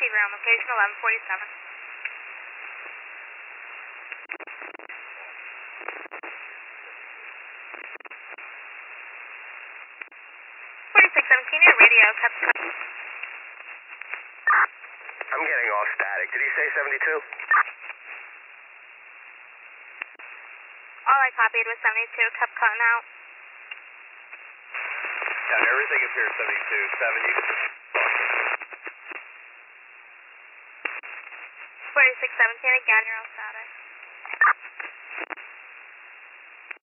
ground, location 1147. 4617, your radio, cut. I'm getting all static. Did he say 72? All I copied was 72, kept cutting out. Yeah, everything appears 72. 70. 4617, again, you're all static.